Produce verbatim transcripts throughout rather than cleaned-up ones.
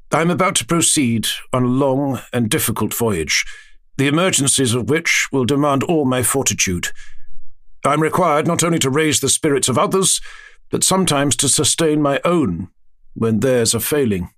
I am about to proceed on a long and difficult voyage, the emergencies of which will demand all my fortitude. I am required not only to raise the spirits of others, but sometimes to sustain my own when theirs are failing.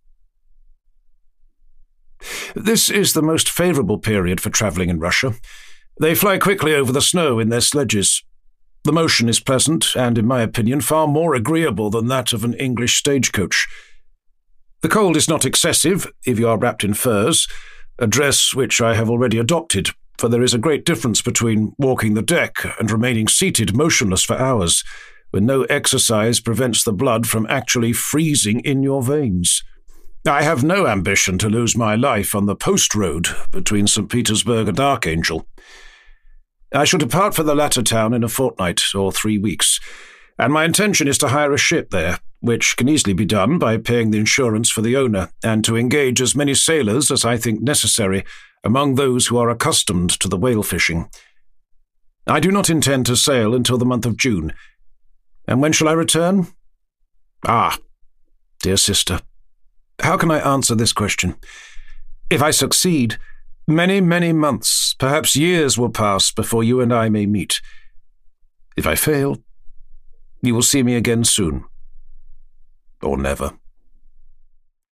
This is the most favourable period for travelling in Russia. They fly quickly over the snow in their sledges. The motion is pleasant and, in my opinion, far more agreeable than that of an English stagecoach. The cold is not excessive if you are wrapped in furs, a dress which I have already adopted, for there is a great difference between walking the deck and remaining seated motionless for hours, when no exercise prevents the blood from actually freezing in your veins. I have no ambition to lose my life on the post road between Saint Petersburg and Archangel. I shall depart for the latter town in a fortnight or three weeks, and my intention is to hire a ship there, which can easily be done by paying the insurance for the owner, and to engage as many sailors as I think necessary among those who are accustomed to the whale fishing. I do not intend to sail until the month of June. And when shall I return? Ah, dear sister, how can I answer this question? If I succeed, many, many months, perhaps years will pass before you and I may meet. If I fail, you will see me again soon. Or never.